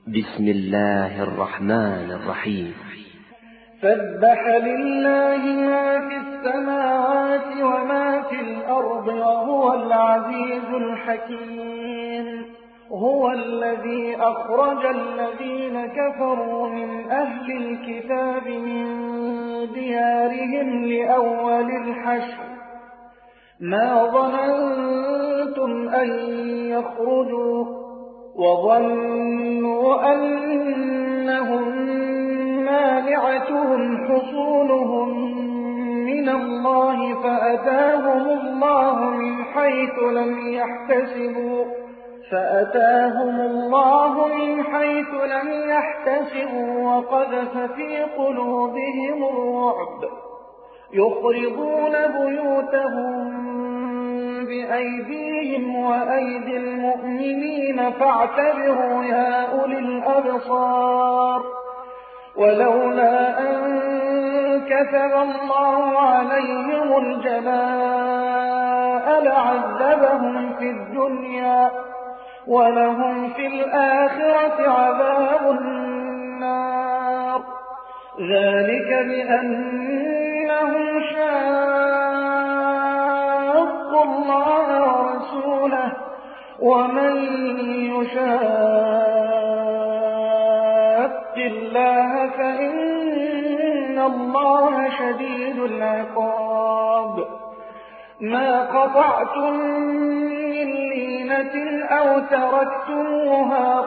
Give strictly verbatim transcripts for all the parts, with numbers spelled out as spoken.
بسم الله الرحمن الرحيم. سبح لله ما في السماوات وما في الأرض وهو العزيز الحكيم. هو الذي أخرج الذين كفروا من أهل الكتاب من ديارهم لأول الحشر ما ظننتم أن يخرجوا وظنوا أنهم مانعتهم حصونهم من الله فأتاهم الله من حيث لم يحتسبوا فأتاهم الله من حيث لم يحتسبوا وقذف في قلوبهم الرعب يخربون بيوتهم بأيديهم وأيدي المؤمنين فاعتبروا يا أولي الأبصار. ولولا أن كتب الله عليهم الجلاء لعذبهم في الدنيا ولهم في الآخرة عذاب النار. ذلك بأنهم شاقوا الله ورسوله ومن يشاق الله فإن الله شديد العقاب. ما قطعتم من لينة أو تركتموها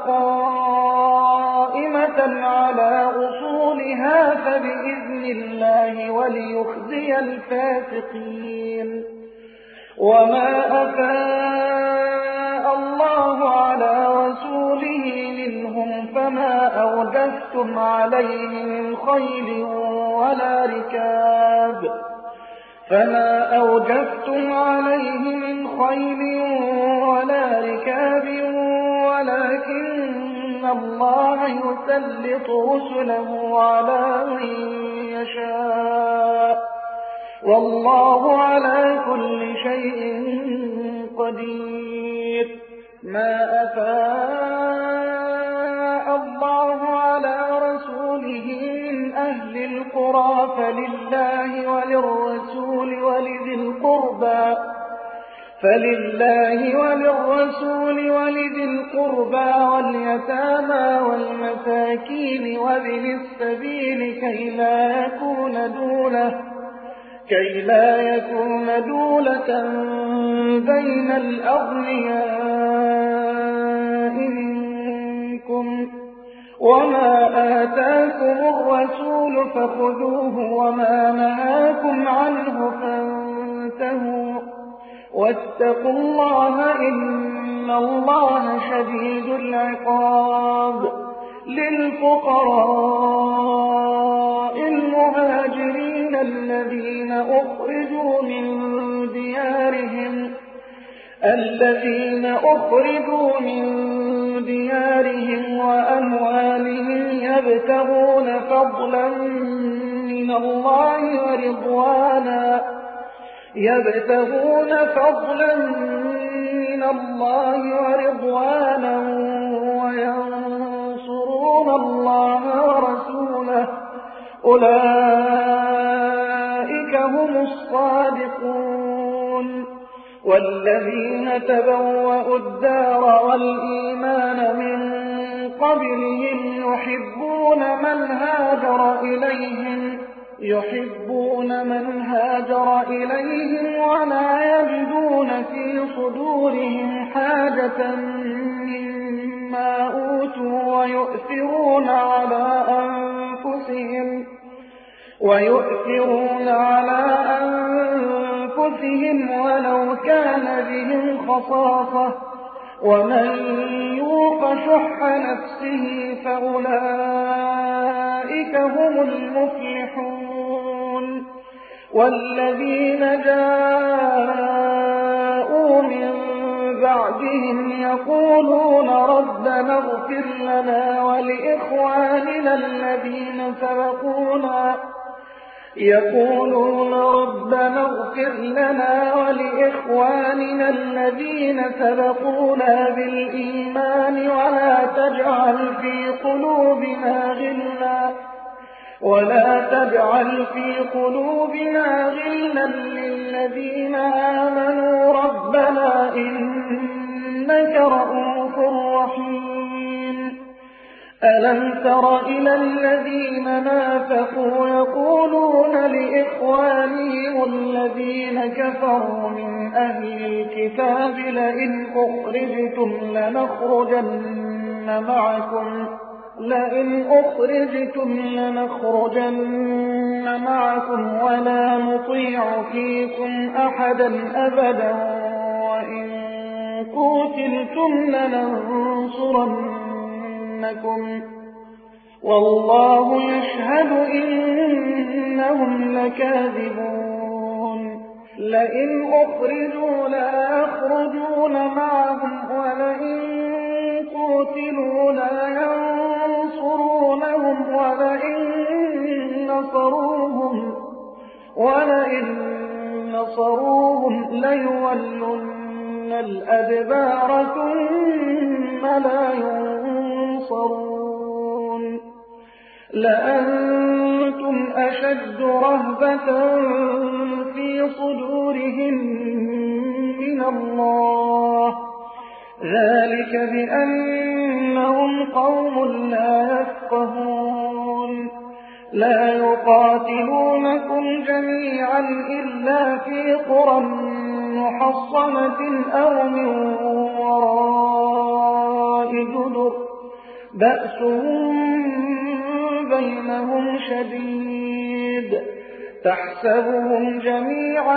قائمة على أصولها فبإذن الله وليخزي الفاسقين. وما أفاء الله على رسوله منهم فما أوجفتم عليه من خيل ولا ركاب فما أوجفتم عليه من خيل ولا ركاب ولكن الله يسلط رسله على من يشاء والله على كل شيء قدير. ما أفاء الله على رسوله من أهل القرى فلله وللرسول ولذي القربى فلله وللرسول ولذي القربى واليتامى والمساكين وابن السبيل كي لا يكون دولة كي لا يكون دولة بين الأغنياء منكم. وما آتاكم الرسول فخذوه وما نهاكم عنه فانتهوا واتقوا الله إن الله شديد العقاب. للفقراء المهاجرين الذين أخرجوا من ديارهم الذين أخرجوا من ديارهم وأموالهم يبتغون فضلا من الله ورضوانا يبتغون فضلا من الله ورضوانا وينصرون الله ورسوله أولئك هم الصادقون. والذين تبوأوا الدار والإيمان من قبلهم يحبون من هاجر إليهم يحبون من هاجر إليهم ولا يجدون في صدورهم حاجة مما أوتوا ويؤثرون على أنفسهم ويؤثرون على أنفسهم ولو كان بهم خصاصة ومن يوق شح نفسه فأولئك هم المفلحون. والذين جاءوا من بعدهم يقولون ربنا اغفر لنا ولإخواننا الذين سبقونا يقولون ربنا اغفر لنا ولإخواننا الذين سبقونا بالإيمان ولا تجعل في ولا تجعل في قلوبنا غلا للذين آمنوا ربنا إنك رءوف رحيم. ألم تر إلى الذين نافقوا يقولون لإخوانهم الذين كفروا من أهل الكتاب لئن أخرجتم لنخرجن معكم لئن أخرجتم لنخرجن معكم ولا نطيع فيكم أحدا أبدا وإن قتلتم لننصرنكم والله يشهد إنهم لكاذبون. لئن أخرجوا لا يخرجون معهم ولئن قتلوا لا ينصرونهم ولئن نصروهم ولئن نصروهم ليولن الأدبار ثم لا ينصرون. لأنتم أشد رهبة في صدورهم من الله ذلك بأنهم قوم لا يفقهون. لا يقاتلونكم جميعا إلا في قرى محصنة أو من وراء جدر بأسهم بينهم شديد تحسبهم جميعا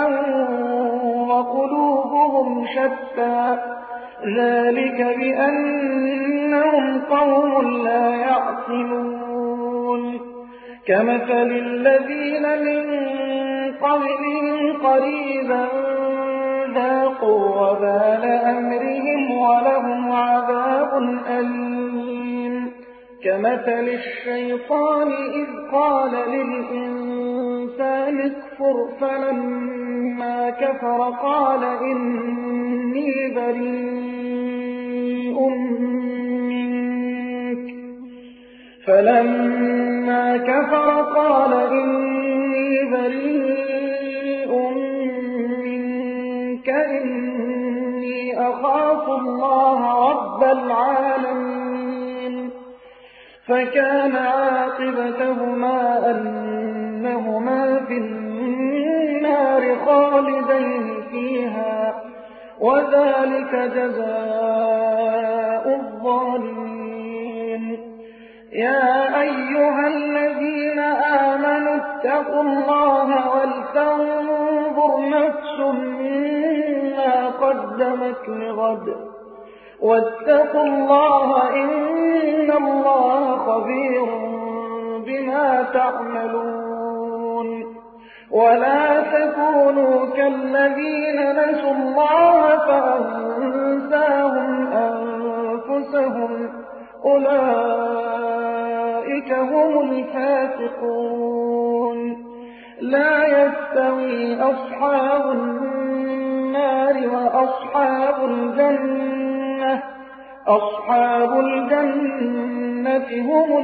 وقلوبهم شتى ذلك بأنهم قوم لا يعقلون. كمثل الذين من قبلهم قريبا ذاقوا وبال أمرهم ولهم عذاب أليم. كمثل الشيطان إذ قال للإنسان اكفر فلما كفر قال إني بريء منك فلما كفر قال إني بريء منك إني أخاف الله رب العالمين. فكان عاقبتهما أنهما في النار خالدين فيها وذلك جزاء الظالمين. يا أيها الذين آمنوا اتقوا الله ولتنظر نفس ما قدمت لغد واتقوا الله إن الله خبير بما تعملون. ولا تكونوا كالذين نسوا الله فأنساهم أنفسهم أولئك هم الفاسقون. لا يستوي أصحاب النار وأصحاب الجنة أصحاب الجنة هم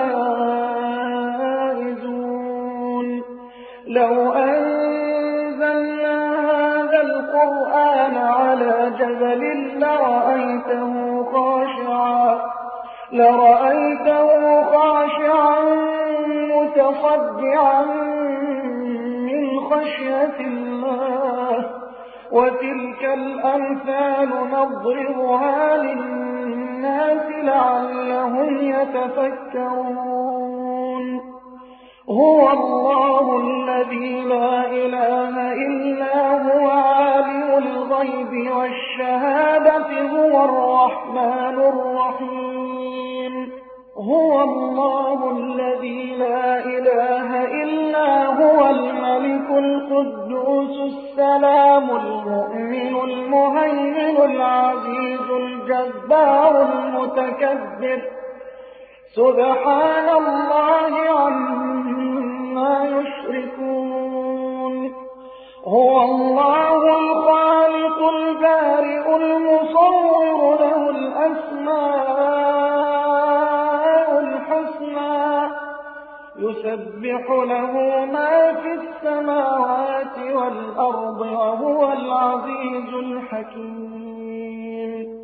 الفائزون. لو أنزلنا هذا القرآن على جبل لرأيته خاشعا لرأيته خاشعا متصدعا من خشية الله. وتلك الأمثال نضربها للناس لعلهم يتفكرون. هو الله الذي لا إله إلا هو عالم الغيب والشهادة هو الرحمن الرحيم. هو الله الذي لا إله إلا هو الملك القدوس السلام المؤمن المهيمن العزيز الجبار المتكبر سبحان الله عما يشركون. هو الله الخالق البارئ المصور له الأسماء الحسنى يسبح له ما في السماوات والأرض وهو العزيز الحكيم